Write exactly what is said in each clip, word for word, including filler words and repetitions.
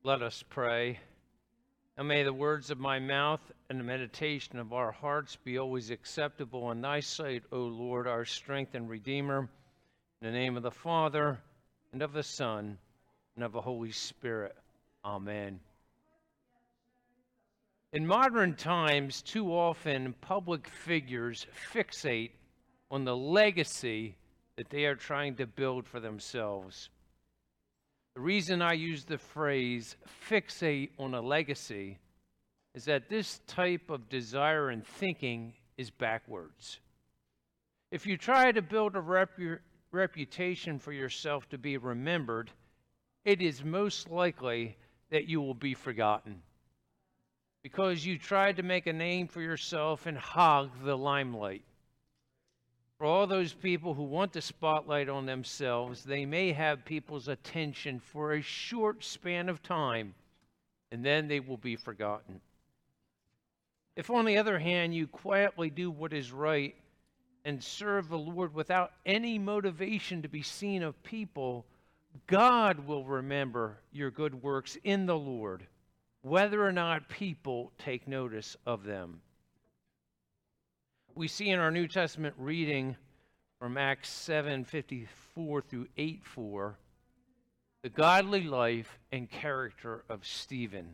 Let us pray. And may the words of my mouth and the meditation of our hearts be always acceptable in thy sight, O Lord, our strength and Redeemer. In the name of the Father, and of the Son, and of the Holy Spirit. Amen. In modern times, too often public figures fixate on the legacy that they are trying to build for themselves. The reason I use the phrase fixate on a legacy is that this type of desire and thinking is backwards. If you try to build a repu- reputation for yourself to be remembered, it is most likely that you will be forgotten because you tried to make a name for yourself and hog the limelight. For all those people who want the spotlight on themselves, they may have people's attention for a short span of time, and then they will be forgotten. If, on the other hand, you quietly do what is right and serve the Lord without any motivation to be seen of people, God will remember your good works in the Lord, whether or not people take notice of them. We see in our New Testament reading from Acts seven fifty-four through eight four the godly life and character of Stephen.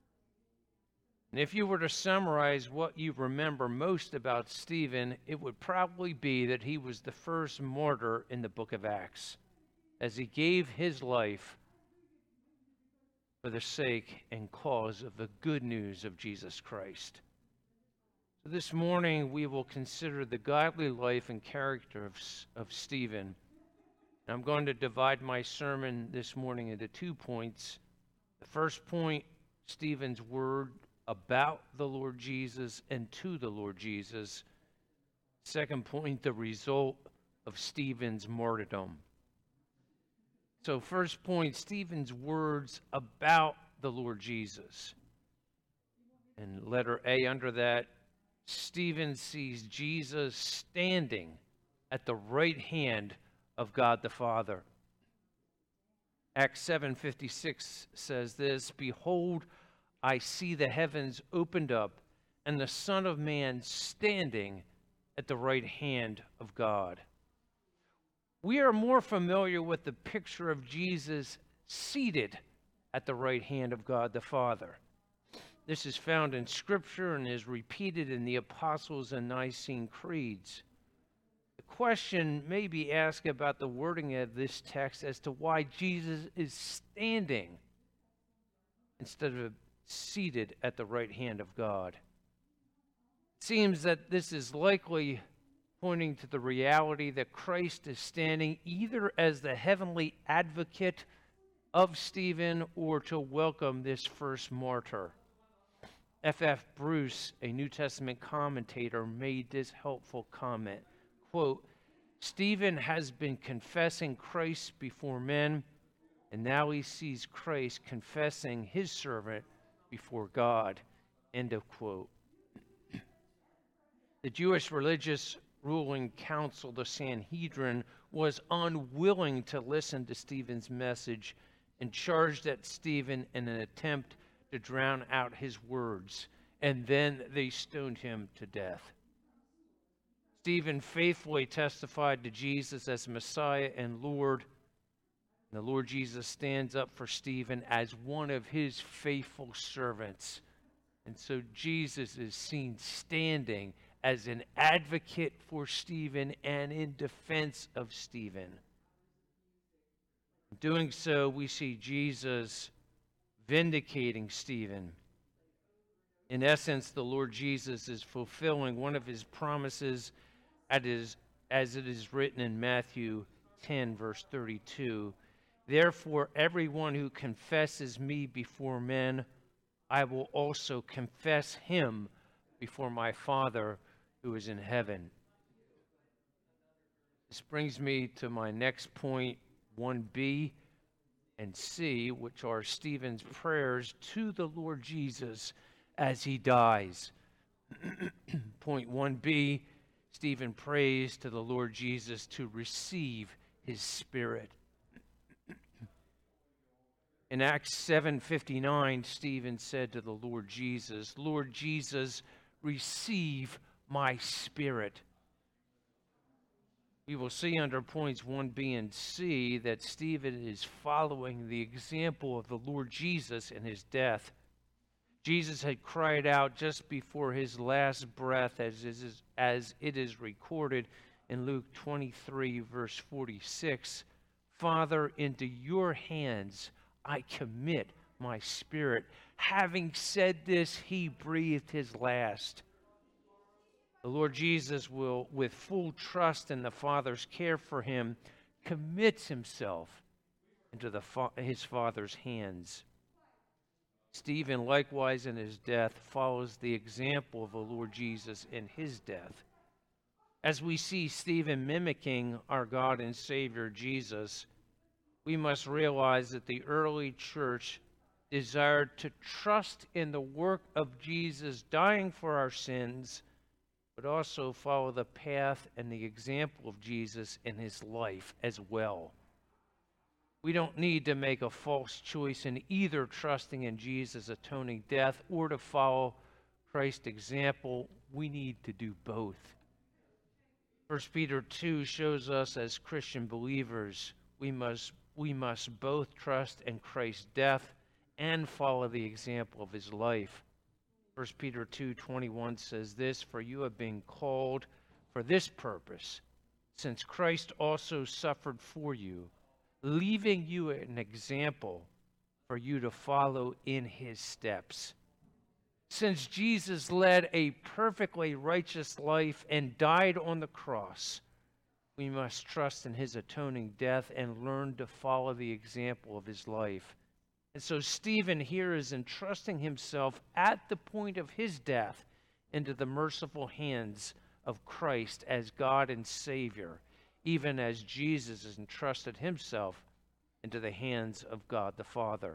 And if you were to summarize what you remember most about Stephen, it would probably be that he was the first martyr in the book of Acts, as he gave his life for the sake and cause of the good news of Jesus Christ. This morning, we will consider the godly life and character of, of Stephen. I'm going to divide my sermon this morning into two points. The first point, Stephen's word about the Lord Jesus and to the Lord Jesus. Second point, the result of Stephen's martyrdom. So first point, Stephen's words about the Lord Jesus. And letter A under that, Stephen sees Jesus standing at the right hand of God the Father. Acts seven fifty-six says this, "Behold, I see the heavens opened up, and the Son of Man standing at the right hand of God." We are more familiar with the picture of Jesus seated at the right hand of God the Father. This is found in Scripture and is repeated in the Apostles' and Nicene creeds. The question may be asked about the wording of this text as to why Jesus is standing instead of seated at the right hand of God. It seems that this is likely pointing to the reality that Christ is standing either as the heavenly advocate of Stephen or to welcome this first martyr. F F Bruce, a New Testament commentator, made this helpful comment, quote, "Stephen has been confessing Christ before men, and now he sees Christ confessing his servant before God," end of quote. The Jewish religious ruling council, the Sanhedrin, was unwilling to listen to Stephen's message and charged at Stephen in an attempt to drown out his words, and then they stoned him to death. Stephen faithfully testified to Jesus as Messiah and Lord. And the Lord Jesus stands up for Stephen as one of his faithful servants. And so Jesus is seen standing as an advocate for Stephen and in defense of Stephen. In doing so, we see Jesus vindicating Stephen. In essence, the Lord Jesus is fulfilling one of his promises as it is written in Matthew ten, verse thirty-two. "Therefore, everyone who confesses me before men, I will also confess him before my Father who is in heaven." This brings me to my next point, one B and C, which are Stephen's prayers to the Lord Jesus as he dies. Point one B, Stephen prays to the Lord Jesus to receive his spirit. In Acts seven fifty-nine, Stephen said to the Lord Jesus, "Lord Jesus, receive my spirit." We will see under points one B and C that Stephen is following the example of the Lord Jesus in his death. Jesus had cried out just before his last breath, as is, as it is recorded in Luke twenty-three, verse forty-six, "Father, into your hands I commit my spirit." Having said this, he breathed his last. The Lord Jesus will, with full trust in the Father's care for him, commits himself into the fa- his Father's hands. Stephen, likewise in his death, follows the example of the Lord Jesus in his death. As we see Stephen mimicking our God and Savior Jesus, we must realize that the early church desired to trust in the work of Jesus dying for our sins, but also follow the path and the example of Jesus in his life as well. We don't need to make a false choice in either trusting in Jesus' atoning death or to follow Christ's example. We need to do both. First Peter two shows us as Christian believers, we must, we must both trust in Christ's death and follow the example of his life. First Peter two twenty-one says this, "For you have been called for this purpose, since Christ also suffered for you, leaving you an example for you to follow in his steps." Since Jesus led a perfectly righteous life and died on the cross, we must trust in his atoning death and learn to follow the example of his life. And so Stephen here is entrusting himself at the point of his death into the merciful hands of Christ as God and Savior, even as Jesus has entrusted himself into the hands of God the Father.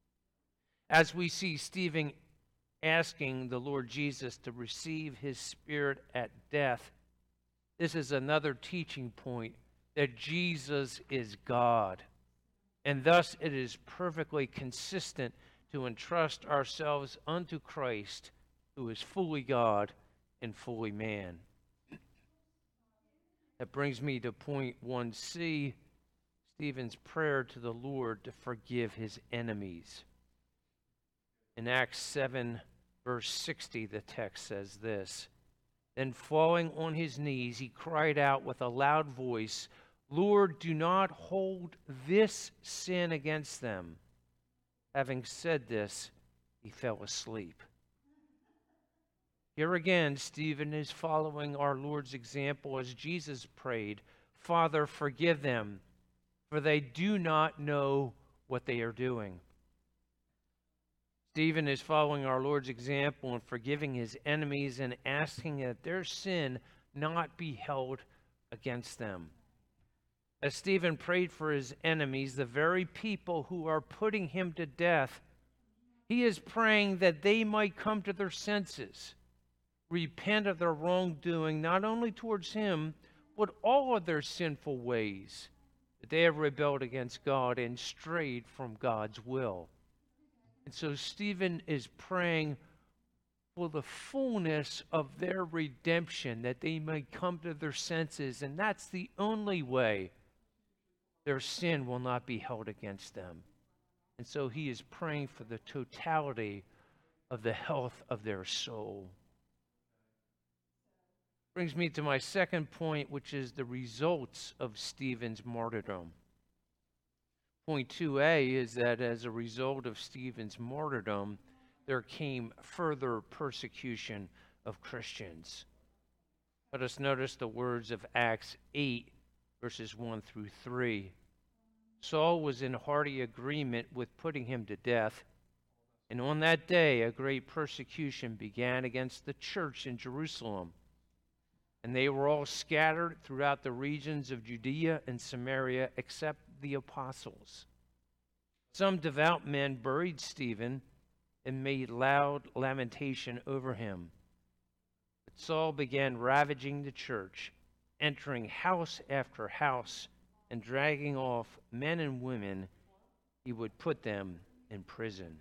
As we see Stephen asking the Lord Jesus to receive his spirit at death, this is another teaching point that Jesus is God. And thus it is perfectly consistent to entrust ourselves unto Christ, who is fully God and fully man. That brings me to point one C, Stephen's prayer to the Lord to forgive his enemies. In Acts seven, verse sixty, the text says this, "Then falling on his knees, he cried out with a loud voice, 'Lord, do not hold this sin against them.' Having said this, he fell asleep." Here again, Stephen is following our Lord's example as Jesus prayed, "Father, forgive them, for they do not know what they are doing." Stephen is following our Lord's example in forgiving his enemies and asking that their sin not be held against them. As Stephen prayed for his enemies, the very people who are putting him to death, he is praying that they might come to their senses, repent of their wrongdoing, not only towards him, but all of their sinful ways, that they have rebelled against God and strayed from God's will. And so Stephen is praying for the fullness of their redemption, that they may come to their senses, and that's the only way their sin will not be held against them. And so he is praying for the totality of the health of their soul. Brings me to my second point, which is the results of Stephen's martyrdom. Point two A is that as a result of Stephen's martyrdom, there came further persecution of Christians. Let us notice the words of Acts eight, verses one through three. "Saul was in hearty agreement with putting him to death, and on that day a great persecution began against the church in Jerusalem. And they were all scattered throughout the regions of Judea and Samaria, except the apostles. Some devout men buried Stephen and made loud lamentation over him. But Saul began ravaging the church, entering house after house, and dragging off men and women, he would put them in prison.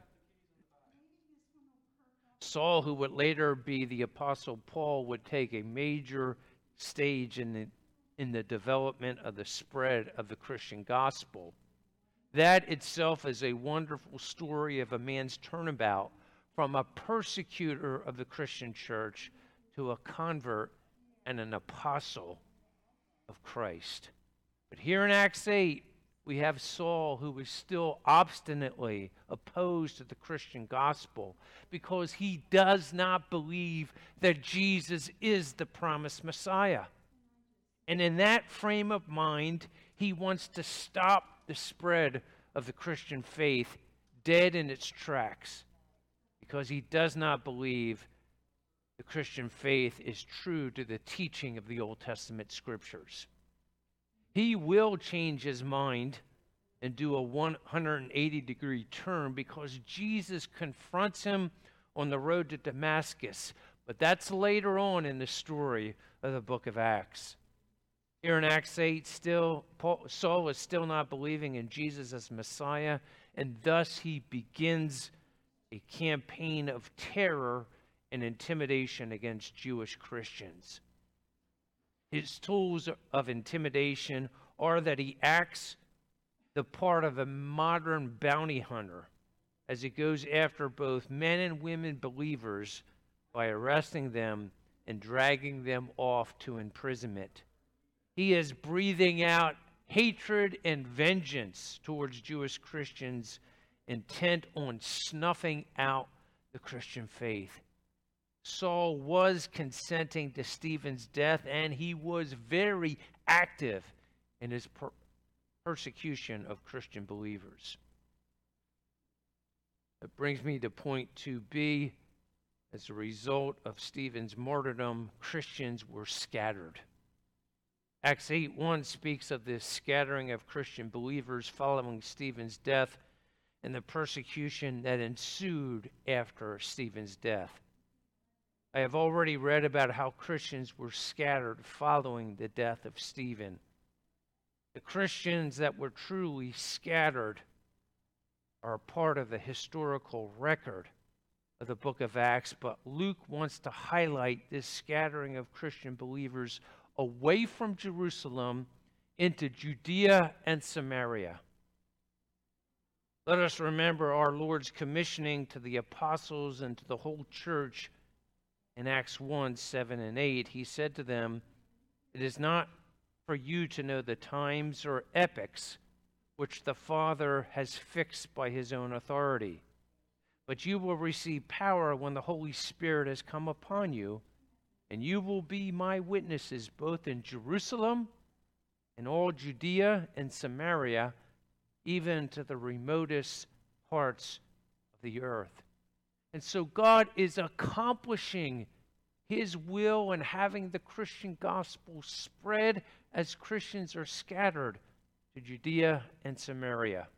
Saul, who would later be the Apostle Paul, would take a major stage in the, in the development of the spread of the Christian gospel. That itself is a wonderful story of a man's turnabout from a persecutor of the Christian church to a convert and an apostle of Christ. But here in Acts eight, we have Saul, who is still obstinately opposed to the Christian gospel because he does not believe that Jesus is the promised Messiah. And in that frame of mind, he wants to stop the spread of the Christian faith dead in its tracks because he does not believe the Christian faith is true to the teaching of the Old Testament scriptures. He will change his mind and do a one hundred eighty degree turn because Jesus confronts him on the road to Damascus. But that's later on in the story of the book of Acts. Here in Acts eight, still, Paul, Saul is still not believing in Jesus as Messiah, and thus he begins a campaign of terror and intimidation against Jewish Christians. His tools of intimidation are that he acts the part of a modern bounty hunter as he goes after both men and women believers by arresting them and dragging them off to imprisonment. He is breathing out hatred and vengeance towards Jewish Christians, intent on snuffing out the Christian faith. Saul was consenting to Stephen's death, and he was very active in his per- persecution of Christian believers. That brings me to point two B. As a result of Stephen's martyrdom, Christians were scattered. Acts eight one speaks of this scattering of Christian believers following Stephen's death and the persecution that ensued after Stephen's death. I have already read about how Christians were scattered following the death of Stephen. The Christians that were truly scattered are part of the historical record of the book of Acts, but Luke wants to highlight this scattering of Christian believers away from Jerusalem into Judea and Samaria. Let us remember our Lord's commissioning to the apostles and to the whole church in Acts one, seven, and eight. He said to them, "It is not for you to know the times or epochs which the Father has fixed by his own authority, but you will receive power when the Holy Spirit has come upon you, and you will be my witnesses both in Jerusalem and all Judea and Samaria, even to the remotest parts of the earth." And so God is accomplishing his will and having the Christian gospel spread as Christians are scattered to Judea and Samaria.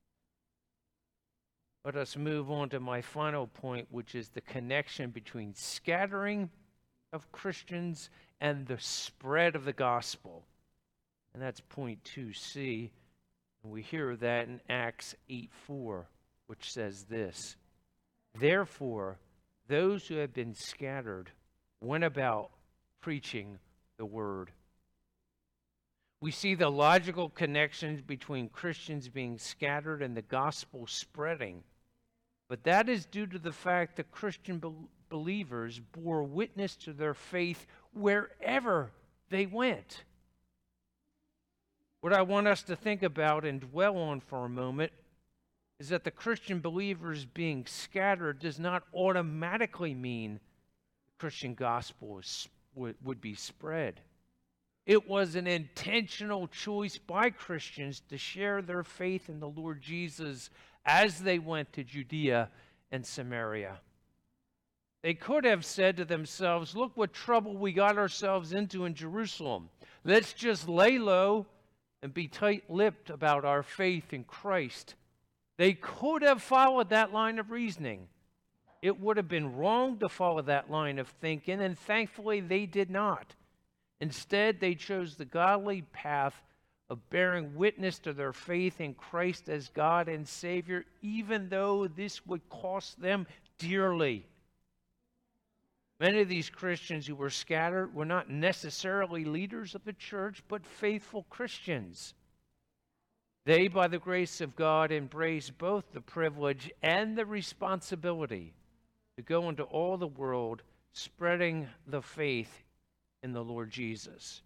Let us move on to my final point, which is the connection between scattering of Christians and the spread of the gospel. And that's point two C. And we hear that in Acts eight four, which says this: "Therefore, those who have been scattered went about preaching the word." We see the logical connections between Christians being scattered and the gospel spreading. But that is due to the fact that Christian be- believers bore witness to their faith wherever they went. What I want us to think about and dwell on for a moment is that the Christian believers being scattered does not automatically mean the Christian gospel is, would, would be spread. It was an intentional choice by Christians to share their faith in the Lord Jesus as they went to Judea and Samaria. They could have said to themselves, "Look what trouble we got ourselves into in Jerusalem. Let's just lay low and be tight-lipped about our faith in Christ." They could have followed that line of reasoning. It would have been wrong to follow that line of thinking, and thankfully they did not. Instead, they chose the godly path of bearing witness to their faith in Christ as God and Savior, even though this would cost them dearly. Many of these Christians who were scattered were not necessarily leaders of the church, but faithful Christians. They, by the grace of God, embraced both the privilege and the responsibility to go into all the world, spreading the faith in the Lord Jesus.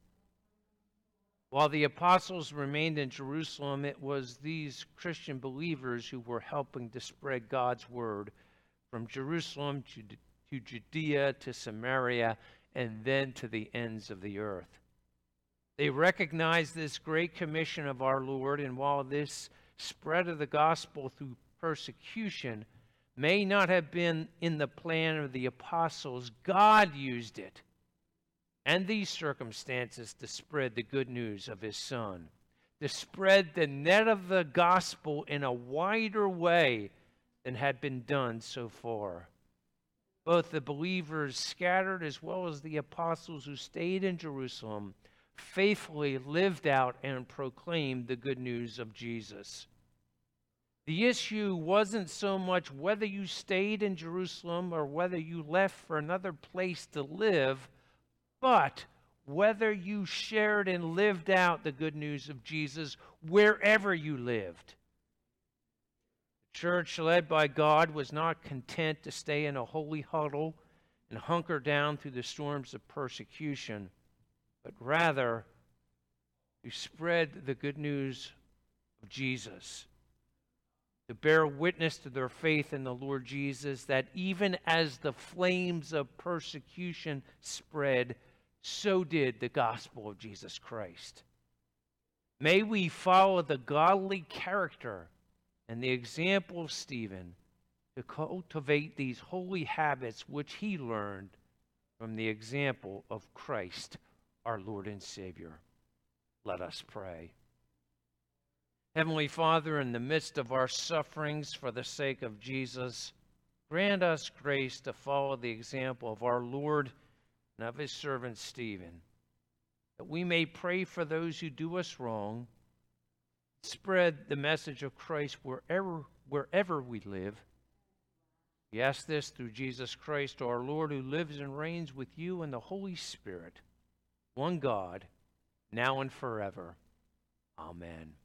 While the apostles remained in Jerusalem, it was these Christian believers who were helping to spread God's word from Jerusalem to, to Judea to Samaria and then to the ends of the earth. They recognized this great commission of our Lord, and while this spread of the gospel through persecution may not have been in the plan of the apostles, God used it and these circumstances to spread the good news of his Son, to spread the net of the gospel in a wider way than had been done so far. Both the believers scattered as well as the apostles who stayed in Jerusalem faithfully lived out and proclaimed the good news of Jesus. The issue wasn't so much whether you stayed in Jerusalem or whether you left for another place to live, but whether you shared and lived out the good news of Jesus wherever you lived. The church led by God was not content to stay in a holy huddle and hunker down through the storms of persecution, but rather to spread the good news of Jesus, to bear witness to their faith in the Lord Jesus, that even as the flames of persecution spread, so did the gospel of Jesus Christ. May we follow the godly character and the example of Stephen to cultivate these holy habits which he learned from the example of Christ, our Lord and Savior. Let us pray. Heavenly Father, in the midst of our sufferings for the sake of Jesus, grant us grace to follow the example of our Lord and of his servant Stephen, that we may pray for those who do us wrong, spread the message of Christ wherever, wherever we live. We ask this through Jesus Christ, our Lord, who lives and reigns with you in the Holy Spirit, one God, now and forever. Amen.